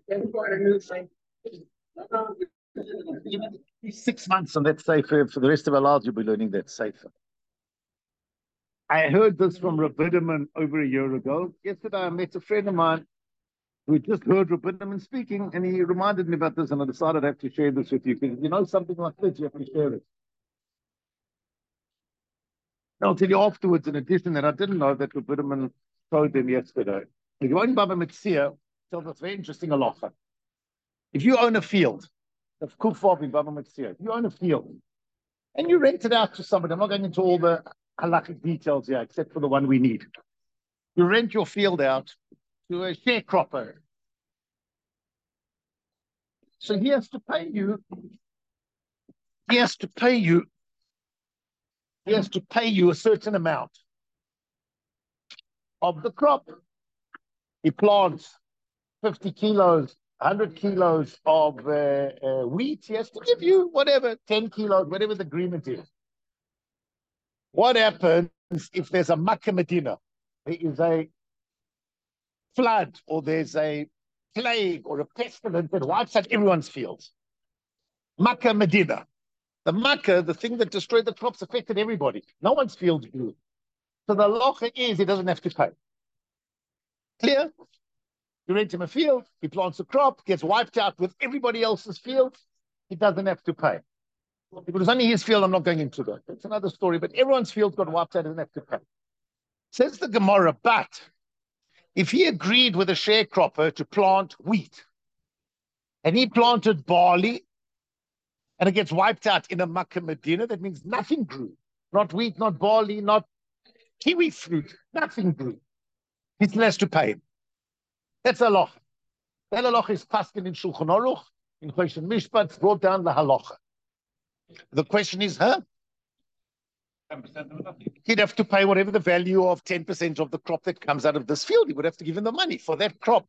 6 months and that's safer. For the rest of our lives, you'll be learning that safer. I heard this from Rav Biderman over a year ago. Yesterday, I met a friend of mine who just heard Rav Biderman speaking, and he reminded me about this, and I decided I have to share this with you, because if you know something like this, you have to share it. I'll tell you afterwards, in addition, that I didn't know that Rav Biderman told them yesterday. The Gemara Baba Metzia tells us very interesting halacha. If you own a field, that's Kufov in Baba Metzia, if you own a field, and you rent it out to somebody, I'm not going into all the halachic details here, except for the one we need. You rent your field out to a sharecropper. So he has to pay you. He has to pay you a certain amount of the crop. He plants 50 kilos, 100 kilos of wheat. He has to give you whatever, 10 kilos, whatever the agreement is. What happens if there's a Makkah Medina? There is a flood, or there's a plague or a pestilence that wipes out everyone's fields. Makkah Medina. The Makkah, the thing that destroyed the crops, affected everybody. No one's fields grew. So the halacha is he doesn't have to pay. Clear? You rent him a field, he plants a crop, gets wiped out with everybody else's field, he doesn't have to pay. If it was only his field, I'm not going into that. That's another story, but everyone's field got wiped out, doesn't have to pay. Says the Gemara, but if he agreed with a sharecropper to plant wheat, and he planted barley, and it gets wiped out in a Makkah Medina, that means nothing grew. Not wheat, not barley, not kiwi fruit, nothing grew. He still has to pay him. That's halacha. That halacha is paskin in Shulchan Aruch, in Choshen Mishpat, brought down the halacha. The question is, 10% of nothing. He'd have to pay whatever the value of 10% of the crop that comes out of this field. He would have to give him the money for that crop.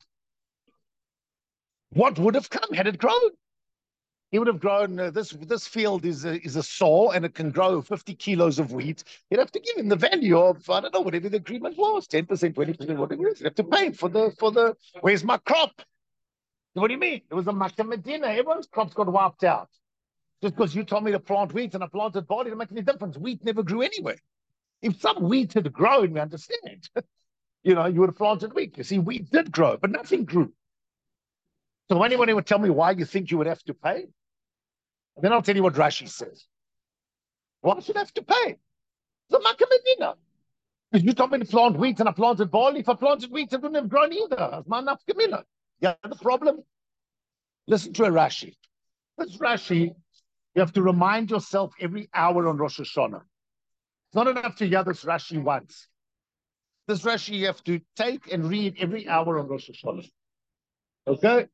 What would have come had it grown? He would have grown, this field is a soil, and it can grow 50 kilos of wheat. He'd have to give him the value of, I don't know, whatever the agreement was, 10%, 20%, whatever it is. He'd have to pay him for the, where's my crop? What do you mean? It was a Makkah Medina. Everyone's crops got wiped out. Just because you told me to plant wheat and I planted barley, it doesn't make any difference. Wheat never grew anyway. If some wheat had grown, we understand. You would have planted wheat. You see, wheat did grow, but nothing grew. So anybody would tell me why you think you would have to pay? And then I'll tell you what Rashi says. Why should I have to pay? The Makkah Medina. Because you told me to plant wheat and I planted barley. If I planted wheat, it wouldn't have grown either. It's my nafka mina. Yeah, the problem? Listen to a Rashi. This Rashi, you have to remind yourself every hour on Rosh Hashanah. It's not enough to hear this Rashi once. This Rashi you have to take and read every hour on Rosh Hashanah. Okay?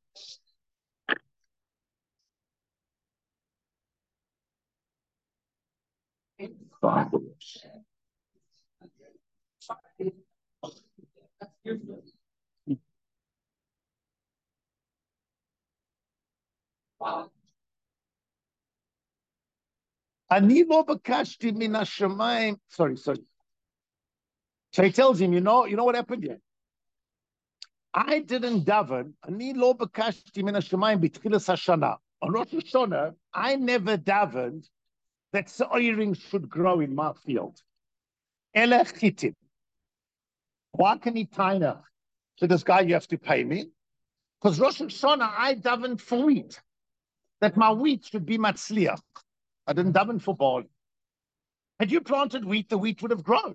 אני לא בקשתי מן השמיים. Sorry. So he tells him, you know what happened here? I didn't daven. אני לא בקשתי מן השמיים בתחילת השנה. On Rosh Hashanah, I never davened that soiring should grow in my field. Ele chitim. Why can he taina? So this guy, you have to pay me. Because Rosh Hashanah, I davened for wheat. That my wheat should be matzliach. I didn't daven for barley. Had you planted wheat, the wheat would have grown.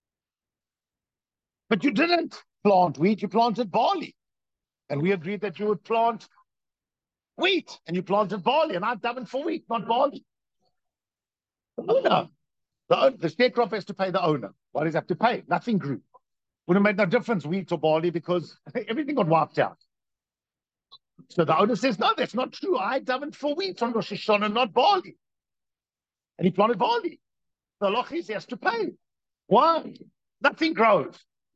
But you didn't plant wheat, you planted barley. And we agreed that you would plant wheat, and you planted barley, and I davened for wheat, not barley. The owner. The sharecropper has to pay the owner. Why does he have to pay? Nothing grew. Would have made no difference, wheat or barley, because everything got wiped out. So the owner says, no, that's not true. I davened for wheat on Rosh Hashanah, not barley. And he planted barley. The loch is he has to pay. Why? Nothing grows.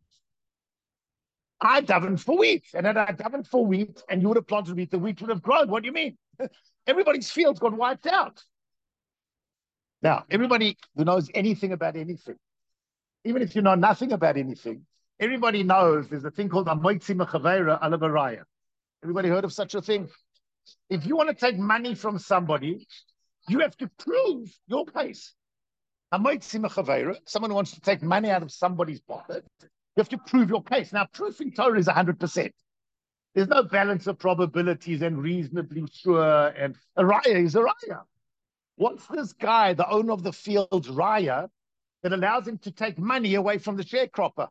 I davened for wheat. And had I davened for wheat and you would have planted wheat, the wheat would have grown. What do you mean? Everybody's fields got wiped out. Now, everybody who knows anything about anything, even if you know nothing about anything, everybody knows there's a thing called a moitzi mechaveira ala baraya. Everybody heard of such a thing? If you want to take money from somebody, you have to prove your case. Someone wants to take money out of somebody's pocket, you have to prove your case. Now, proof in Torah is 100%. There's no balance of probabilities and reasonably sure, and a raya is a raya. What's this guy, the owner of the field's raya, that allows him to take money away from the sharecropper?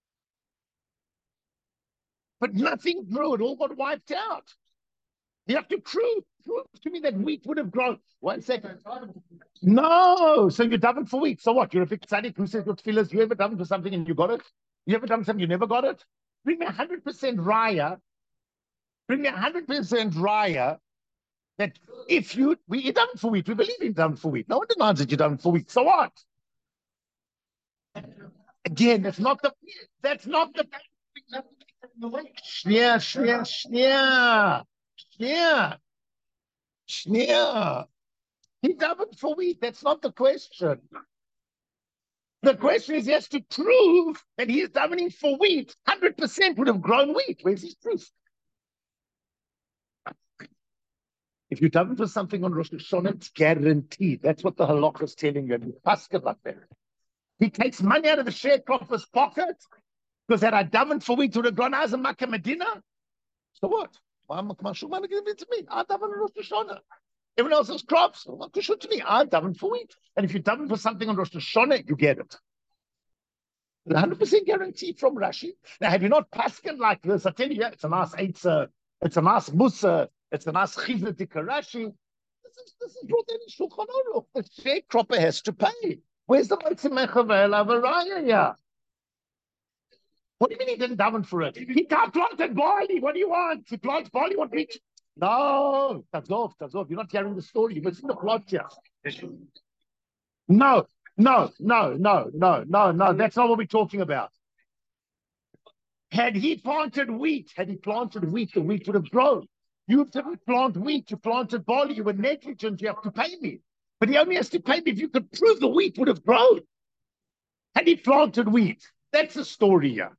But nothing grew, it all got wiped out. You have to prove to me that wheat would have grown. 1 second. No, so you're davening for wheat. So what? You're a big tzaddik who says your tefillahs. You ever davened for something and you got it? You ever done something you never got it? Bring me 100% raya. Bring me 100% raya that if you're davening for wheat, we believe in davening for wheat. No one denies that you're davening for wheat. So what? Again, that's not the. Shnia. He davened for wheat. That's not the question. The question is, he has to prove that he is davening for wheat. 100% would have grown wheat. Where's his proof? If you daven for something on Rosh Hashanah, it's guaranteed. That's what the halakha is telling you. And Pascha like that. He takes money out of the sharecropper's pocket because had I davened for wheat, would have grown as a Makkah Medina. So what? Why am I give it to me? I daven on Rosh Hashanah. Everyone else's crops. What should to me? I daven for wheat. And if you daven for something on Rosh Hashanah, you get it. 100% guarantee from Rashi. Now, have you not Paskin like this? I tell you, it's a nice Eitzah, it's a nice Musa, it's a nice Chizah Rashi. This is brought in Shulchan Aruch. The sharecropper has to pay. Where's the Motzei Mechavel Avaraya here? What do you mean he didn't daven for it? He can't planted barley. What do you want? He plants barley, what wheat? No, Tazov. You're not hearing the story. You've seen the plot here. No. That's not what we're talking about. Had he planted wheat, the wheat would have grown. You didn't plant wheat, you planted barley, you were negligent, you have to pay me. But he only has to pay me if you could prove the wheat would have grown. Had he planted wheat, that's the story here.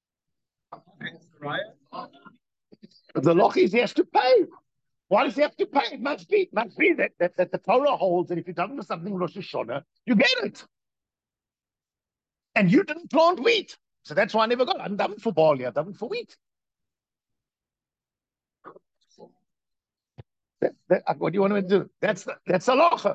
The loch is he has to pay. Why does he have to pay? It must be that the Torah holds that if you're done with something Rosh Hashanah, you get it. And you didn't plant wheat. So that's why I never got it. I'm done for barley, I'm done for wheat. What do you want me to do? That's a locha.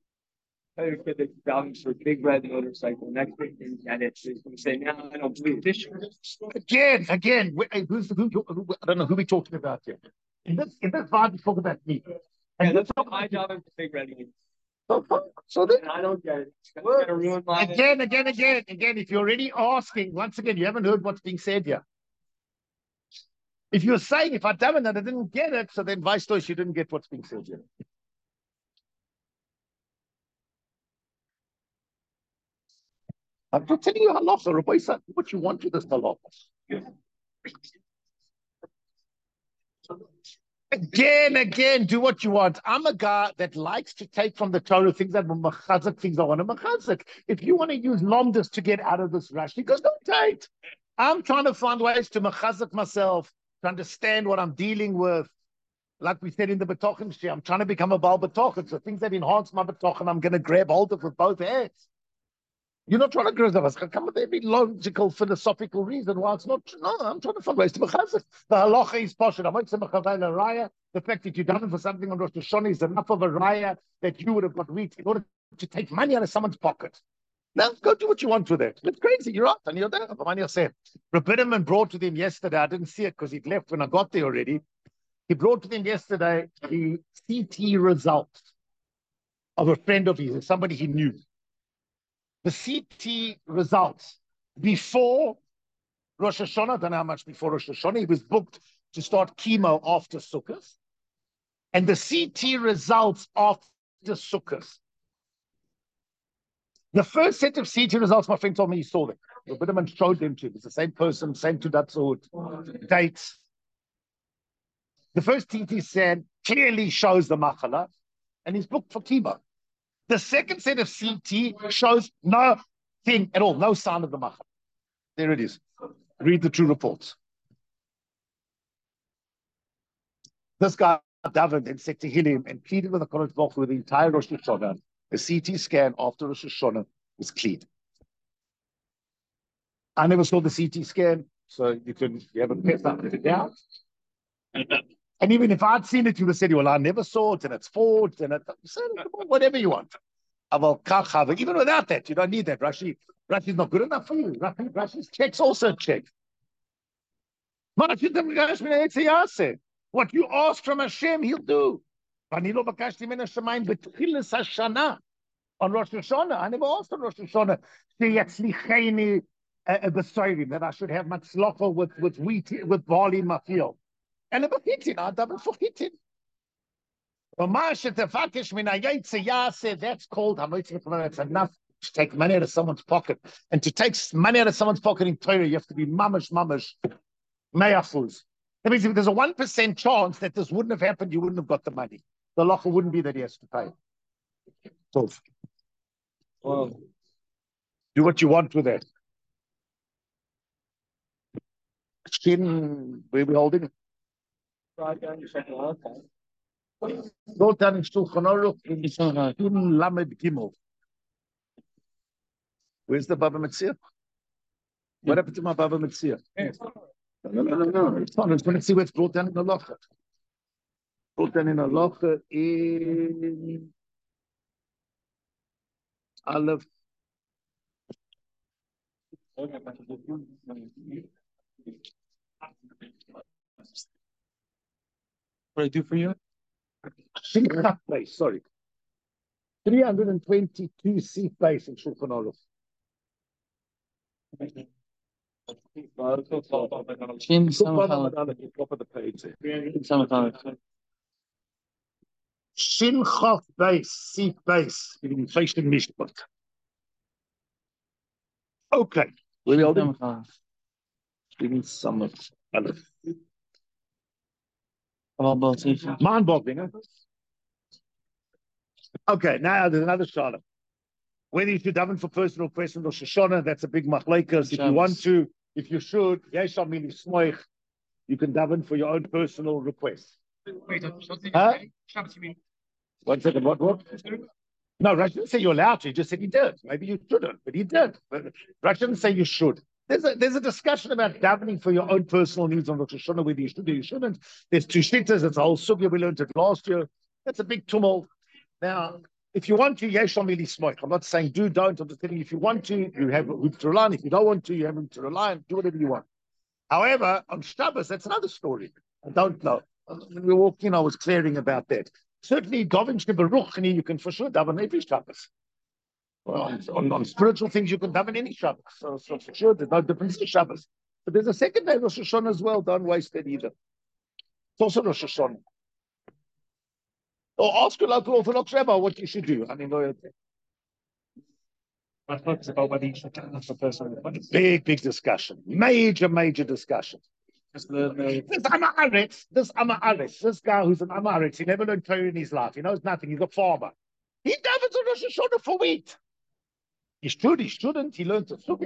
For big red motorcycle next week, and it's going to say, now I don't believe this year. Again, I don't know who we're talking about here. In this vibe, we talk about me. And that's what I job is big red means. So then, I don't get it. It's going to ruin my again. If you're already asking, once again, you haven't heard what's being said here. If you're saying, if I davened and I didn't get it, so then vice versa, you didn't get what's being said here. I'm not telling you halacha, Rabbi, what you want with this halacha. Again, do what you want. I'm a guy that likes to take from the Torah things that machazik, things I want to machazik. If you want to use lomdas to get out of this Rashi, because don't take. I'm trying to find ways to machazik myself, to understand what I'm dealing with. Like we said in the Betochen share, I'm trying to become a Baal Betochen. So things that enhance my Betochen, I'm going to grab hold of with both hands. You're not trying to grab us. Come with every logical, philosophical reason why it's not. No, I'm trying to find ways to mechazik. The halacha is poshut. I'm not saying mechavel a raya. The fact that you've done it for something on Rosh Hashanah is enough of a raya that you would have got wheat in order to take money out of someone's pocket. Now go do what you want with it. It's crazy. You're right, and you're there. Ramani said, Rabbiderman brought with him yesterday. I didn't see it because he'd left when I got there already. He brought with him yesterday the CT results of a friend of his, somebody he knew. The CT results before Rosh Hashanah, I don't know how much before Rosh Hashanah, he was booked to start chemo after Sukkot, and the CT results after Sukkot. The first set of CT results, my friend told me he saw them. The Biderman showed them to him. It's the same person, same Tudatzot, dates. The first CT scan clearly shows the machala, and he's booked for chemo. The second set of CT shows nothing at all, no sign of the machala. There it is. Read the true reports. This guy davened and said to Tehillim and pleaded with the Kodesh Baruch Hu with the entire Rosh Hashanah. The CT scan after Rosh Hashanah was clean. I never saw the CT scan, so you have a test up and down. And even if I'd seen it, you would have said, well, I never saw it, and it's forged, and whatever you want. Even without that, you don't need that. Rashi's not good enough for you. Rashi's checks also check. What you ask from Hashem, He'll do. On Rosh Hashanah, I never asked on Rosh Hashanah that I should have matzlocha with wheat, with barley in my field. And I davened for chitin. That's called, that's enough to take money out of someone's pocket. And to take money out of someone's pocket in Torah, you have to be mamash, mayafuz. That means if there's a 1% chance that this wouldn't have happened, you wouldn't have got the money. The halacha wouldn't be that he has to pay. So, do what you want with that. Shin, where are we holding it? Go down in Shulchan Aruch in Shin Lamed Gimel. Where's the Baba Metzia? What happened to my Baba Metzia? No. It's fine. I just want to see where it's brought down in the Halacha. Brought down in the Halacha in Aleph. What I do for you? Place, sorry. 322 seat base in Shulchan Aruch. Top of the page there. Shin Chaf base, seat base. Okay. Where are we holding? Even some of Aleph. Mind-boggling, huh? Okay, now there's another shayla. Whether you should daven for personal question or Shoshana, that's a big machlekes. If you want to, if you should, yeshal mili smoich, you can daven for your own personal request. Wait, huh? One second, what? No, Rashi didn't say you're allowed to. He just said he did. Maybe you shouldn't, but he did. But Rashi didn't say you should. There's a discussion about davening for your own personal needs on Rosh Hashanah, whether you should or you shouldn't. There's two shittas. It's a whole sugya. We learned it last year. That's a big tumult. Now, if you want to, yeshal mili smoich. I'm not saying do, don't. I'm just telling you, if you want to, you have room to rely. If you don't want to, you have room to rely and do whatever you want. However, on Shabbos, that's another story. I don't know. We walking, I was clearing about that. Certainly, Davin Sheberuchni, you can for sure daven every Shabbos. Well, on spiritual things, you can daven any Shabbos. So for sure, there's no difference in Shabbos. But there's a second day, Rosh Hashanah as well. Don't waste it either. It's also Rosh Hashanah. Or ask your local Orthodox rabbi what you should do. I mean, it's about whether you should daven for personal request. Big discussion. Major discussion. This Amaretz, this guy who's an Amaretz, he never learned Torah in his life. He knows nothing. He's a farmer. He davens on Rosh Hashanah for wheat. He shouldn't. He learned to look.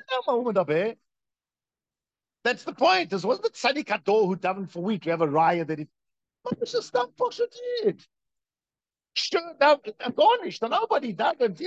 That's the point. This wasn't the Tzaddik Hador who davened for wheat. We have a raya that it. But this is stuff Poshet did. Sure, now garnished. Nobody davened.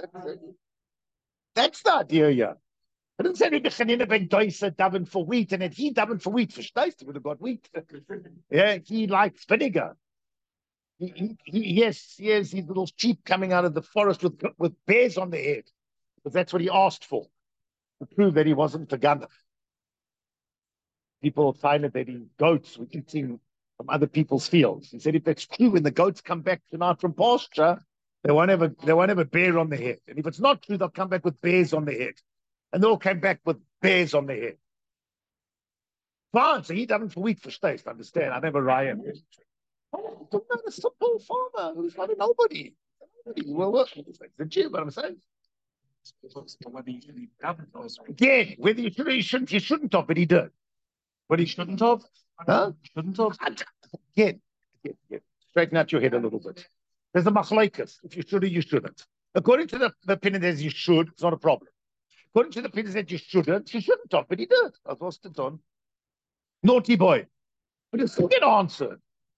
That's the idea here. I didn't say that Chanina ben Doisa davened for wheat, and that he davened for wheat. For Steist, he would have got wheat. Yeah, he likes vinegar. He has his little sheep coming out of the forest with bears on their head, because that's what he asked for, to prove that he wasn't a gunner. People find that goats were eating from other people's fields. He said, if that's true, when the goats come back tonight from pasture, they won't have a bear on their head. And if it's not true, they'll come back with bears on their head. And they all came back with bears on their head. Fine, so he davened for wheat for Steist, understand? I never Ryan. Not a simple farmer who's not a nobody. Well, it's the Jew, what I'm saying. Whether you should daven for us. Again, whether you should or you shouldn't have, but he did. But he shouldn't have? Huh? Shouldn't have? Again. Straighten out your head a little bit. There's a machlekes. If you should or you shouldn't. According to the opinion that you should, it's not a problem. According to the opinion that you shouldn't have, but he did. I was it on. Naughty boy. But it's still get answered.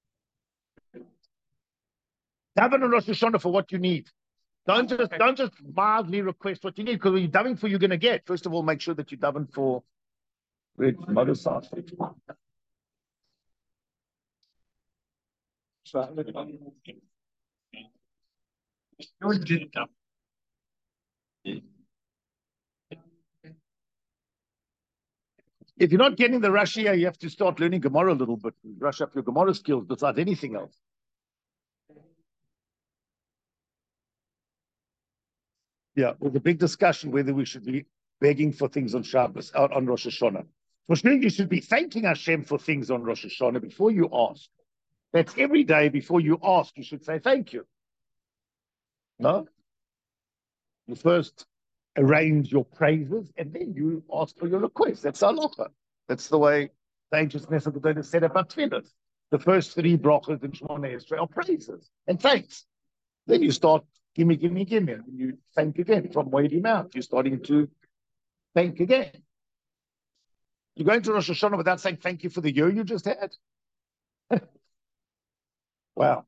Daven on Rosh Hashanah for what you need. Don't just mildly request what you need, because when you're davening for, you're going to get. First of all, make sure that you daven for if you're not getting the Rashi, you have to start learning Gemara a little bit, brush up your Gemara skills besides anything else. Yeah, there's a big discussion whether we should be begging for things on Shabbos, on Rosh Hashanah. For sure, you should be thanking Hashem for things on Rosh Hashanah before you ask. That's every day before you ask, you should say thank you. No? You first arrange your praises and then you ask for your request. That's halacha. That's the way the ancient Mesopotamians is set up at Tefillah. The first three brachas in Shemona Esrei are praises and thanks. Then you start, gimme, gimme, gimme. And you thank again from word in mouth. You're starting to thank again. You're going to Rosh Hashanah without saying thank you for the year you just had? Wow.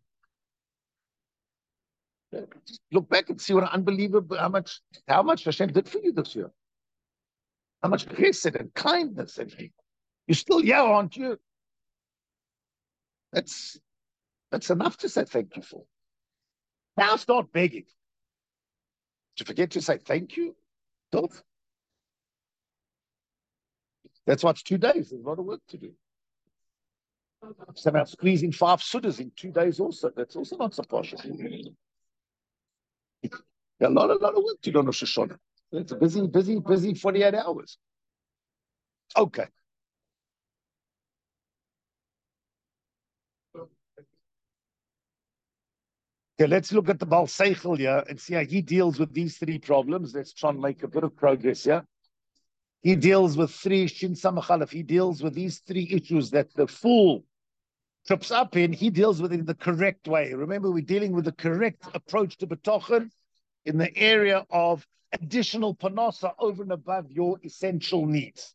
Just look back and see what an unbelievable, how much Hashem did for you this year. How much chesed and kindness. And you're still here, aren't you? That's enough to say thank you for. Now start begging. Did you forget to say thank you? Don't. That's what's 2 days. There's a lot of work to do. It's about squeezing 5 sudas in 2 days also. That's also not so possible. A lot of work to do on Rosh Hashanah. It's a busy 48 hours. Okay. Okay, let's look at the Baal Seichel here and see how he deals with these 3 problems. Let's try and make a bit of progress here. He deals with 3 Shin Samach Aleph. He deals with these 3 issues that the fool trips up in. He deals with it in the correct way. Remember, we're dealing with the correct approach to B'tochen in the area of additional panasa over and above your essential needs.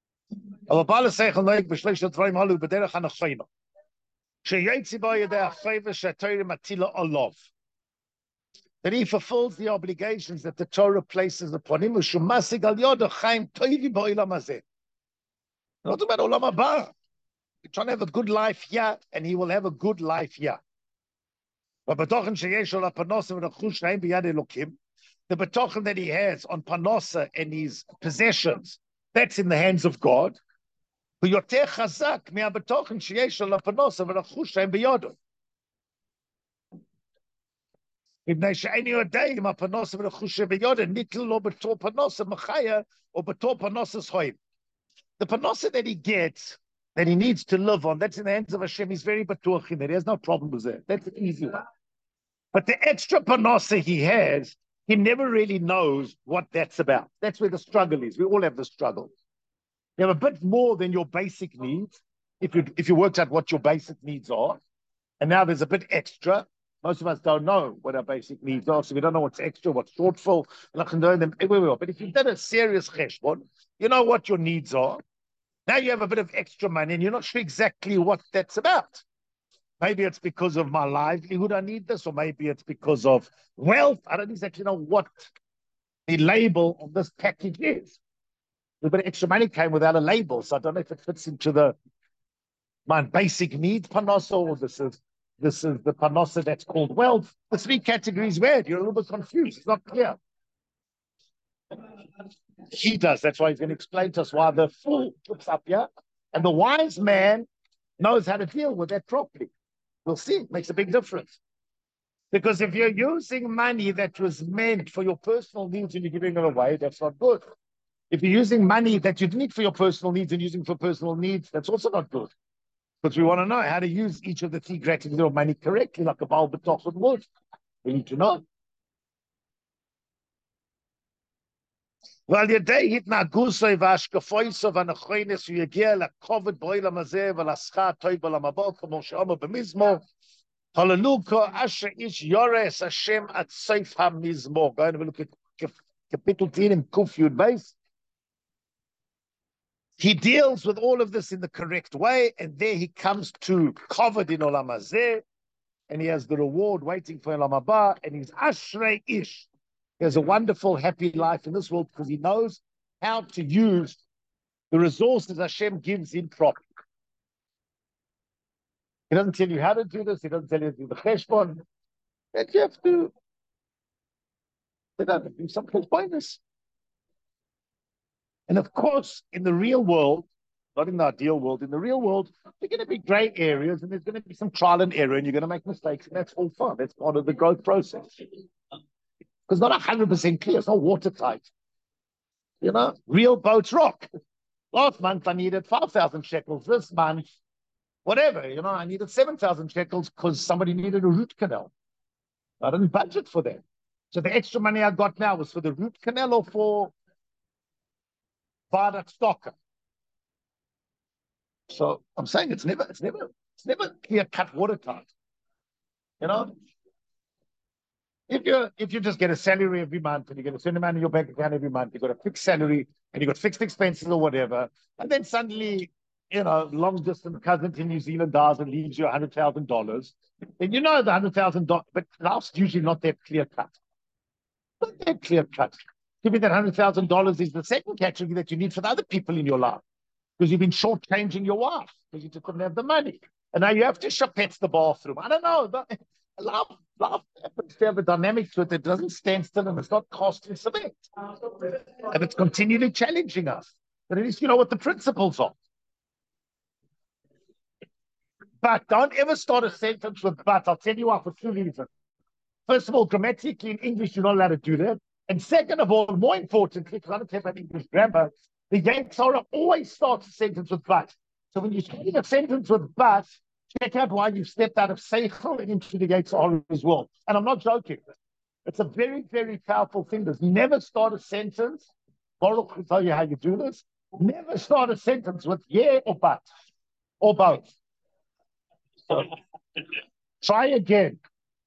That he fulfills the obligations that the Torah places upon him. Not about Olam Haba. He's trying to have a good life here, and he will have a good life here. The betochen that he has on Panosa and his possessions, that's in the hands of God. The panosa that he gets, that he needs to live on, that's in the hands of Hashem. He's very batuach in it. He has no problem with that. That's an easy one. But the extra panosa he has, he never really knows what that's about. That's where the struggle is. We all have the struggle. You have a bit more than your basic needs, if you worked out what your basic needs are, and now there's a bit extra. Most of us don't know what our basic needs are, so we don't know what's extra, what's shortfall. But if you've done a serious cheshbon, you know what your needs are. Now you have a bit of extra money, and you're not sure exactly what that's about. Maybe it's because of my livelihood I need this, or maybe it's because of wealth. I don't exactly know what the label of this package is. A bit of extra money came without a label, so I don't know if it fits into my basic needs panosa, or this is the panosa that's called wealth. The 3 categories weird. You're a little bit confused. It's not clear. He does. That's why he's going to explain to us why the fool puts up here, and the wise man knows how to deal with that properly. We'll see. It makes a big difference. Because if you're using money that was meant for your personal needs and you're giving it away, that's not good. If you're using money that you need for your personal needs and using for personal needs, that's also not good. Because we want to know how to use each of the 3 categories of money correctly, like a Baal B'tochen would. We need to know. ועל ידי התנהגוסו והשקפויסו והנכונס הוא יגיע לכובד בעולם הזה ולשכר טוב בעולם הבא, כמו שאומר במזמור, הללוקו אשר איש יורס השם עד סוף המזמור. Go and look at Kapitel 10 in Kuf Yud Beis. He deals with all of this in the correct way, and there he comes to covered in Olam Hazeh. and he has the reward waiting for Elam Haba, and he's Ashrei Ish. He has a wonderful, happy life in this world because he knows how to use the resources Hashem gives him properly. He doesn't tell you how to do this. He doesn't tell you to do the cheshbon. That you have to do some cheshbonis. And of course, in the real world, not in the ideal world, in the real world, there are going to be gray areas and there's going to be some trial and error and you're going to make mistakes and that's all fun. That's part of the growth process. Because not 100% clear. It's not watertight. You know, real boats rock. Last month, I needed 5,000 shekels. This month, whatever, you know, I needed 7,000 shekels because somebody needed a root canal. I didn't budget for that. So the extra money I got now was for the root canal or for Viaduct Stocker. So I'm saying it's never clear-cut watertight. You know? If you just get a salary every month and you get a certain amount in your bank account every month, you've got a fixed salary and you've got fixed expenses or whatever, and then suddenly, you know, long distance cousin in New Zealand dies and leaves you $100,000, then you know the $100,000, but life's usually not that clear cut. Not that clear cut. Give me that $100,000 is the second category that you need for the other people in your life because you've been shortchanging your wife because you just couldn't have the money. And now you have to shapetz the bathroom. I don't know. Love happens to have a dynamic to it that doesn't stand still and it's not costing cement. And it's continually challenging us. But at least you know what the principles are. But don't ever start a sentence with but. I'll tell you why for two reasons. First of all, grammatically in English, you're not allowed to do that. And second of all, more importantly, because I don't have an English grammar, the Yanks always starts a sentence with but. So when you're starting a sentence with but, check out why you've stepped out of Seichel and into the Gates as well. And I'm not joking. It's a very, very powerful thing. There's never start a sentence. Baruch will tell you how you do this. Never start a sentence with yeah or but or both. So, try again.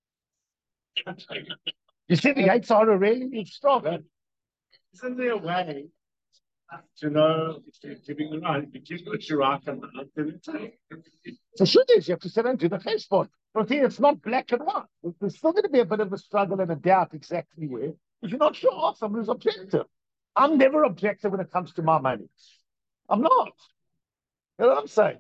You see, the Gates are really strong. Isn't there a way to know if they're giving the right? If you give the Shirak and the So sure is, you have to sit and do the cheshbon. But see, it's not black and white. There's still going to be a bit of a struggle and a doubt exactly where. If you're not sure, ask someone who's objective. I'm never objective when it comes to my money. I'm not. You know what I'm saying?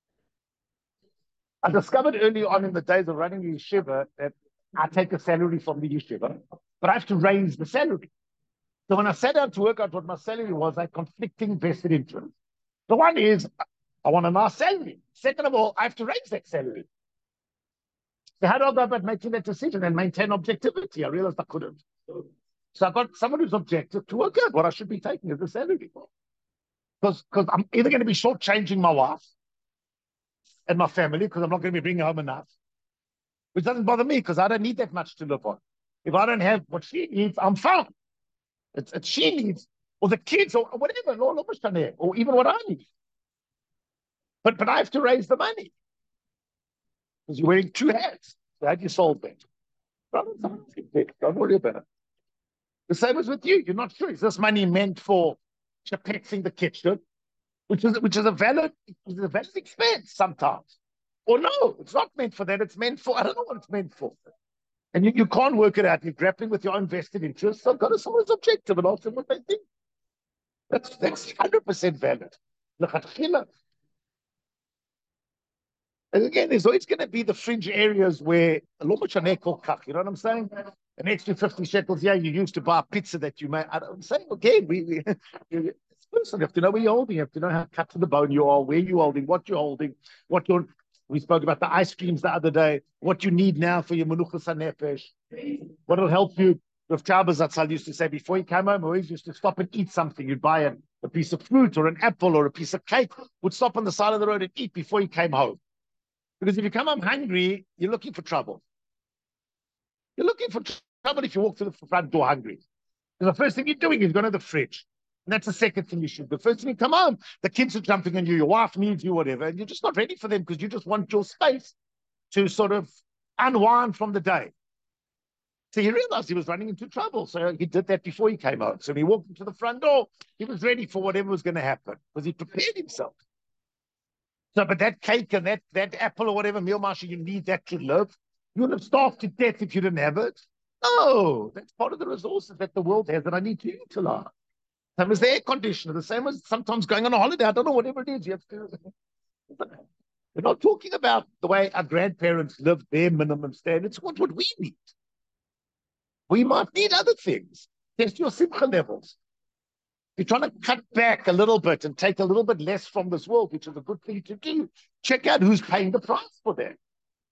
I discovered early on in the days of running the yeshiva that I take a salary from the yeshiva, but I have to raise the salary. So when I sat down to work out what my salary was, I had conflicting vested interests. The one is, I want a nice salary. Second of all, I have to raise that salary. So how do I go about making that decision and maintain objectivity? I realized I couldn't. So I got someone who's objective to work out what I should be taking as a salary. Because I'm either going to be shortchanging my wife and my family because I'm not going to be bringing home enough, which doesn't bother me because I don't need that much to live on. If I don't have what she needs, I'm fine. It's she needs, or the kids, or whatever, or even what I need. But I have to raise the money because you're wearing two hats. So how do you solve that? Don't worry about it. The same as with you. You're not sure. Is this money meant for chapetzing the kitchen, which is a valid expense sometimes? Or no, it's not meant for that. It's meant for, I don't know what it's meant for. And you can't work it out. You're grappling with your own vested interests. So go to someone's objective and ask them what they think. That's 100% valid. And again, there's always going to be the fringe areas where you know what I'm saying? An extra 50 shekels, yeah, you used to buy a pizza that you made. I'm saying, okay, you have to know where you're holding. You have to know how cut to the bone you are, where you're holding, what you're holding, we spoke about the ice creams the other day, what you need now for your menuchas hanefesh, what will help you. Rav Chaba Zatzal used to say, before you came home, always used to stop and eat something. You'd buy a piece of fruit or an apple or a piece of cake, would stop on the side of the road and eat before you came home. Because if you come home hungry, you're looking for trouble. You're looking for trouble if you walk through the front door hungry. Because the first thing you're doing is going to the fridge. And that's the second thing you should do. The first thing you come home, the kids are jumping on you, your wife needs you, whatever, and you're just not ready for them because you just want your space to sort of unwind from the day. So he realized he was running into trouble. So he did that before he came home. So when he walked into the front door, he was ready for whatever was going to happen because he prepared himself. So, but that cake and that apple or whatever meal marshal, you need that to live. You would have starved to death if you didn't have it. No, that's part of the resources that the world has that I need to utilize. Same as the air conditioner, the same as sometimes going on a holiday. I don't know, whatever it is, you have to. We're not talking about the way our grandparents lived their minimum standards. What would we need? We might need other things. Test your simcha levels. You're trying to cut back a little bit and take a little bit less from this world, which is a good thing to do. Check out who's paying the price for that.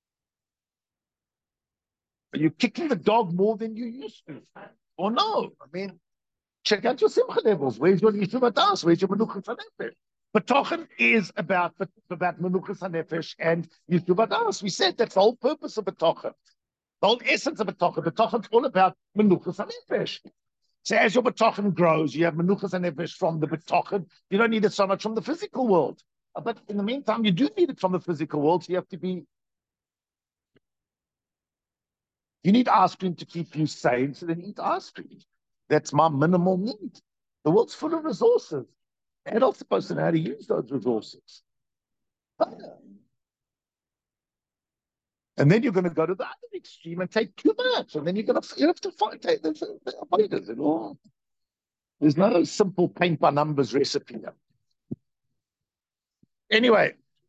Are you kicking the dog more than you used to? Or no? I mean, check out your simcha levels. Where's your yishuv adas? Where's your menuchas hanefesh? Betochen is about menuchas hanefesh and yishuv adas. We said that's the whole purpose of betochen. The whole essence of betochen. Betochen's all about menuchas hanefesh. So as your betochen grows, you have menuchas hanefesh from the betochen. You don't need it so much from the physical world. But in the meantime, you do need it from the physical world. So you have to be. You need ice cream to keep you sane, so then eat ice cream. That's my minimal need. The world's full of resources. Adults are supposed to know how to use those resources. And then you're going to go to the other extreme and take too much. And then you have to fight. There's no simple paint by numbers recipe. Anyway,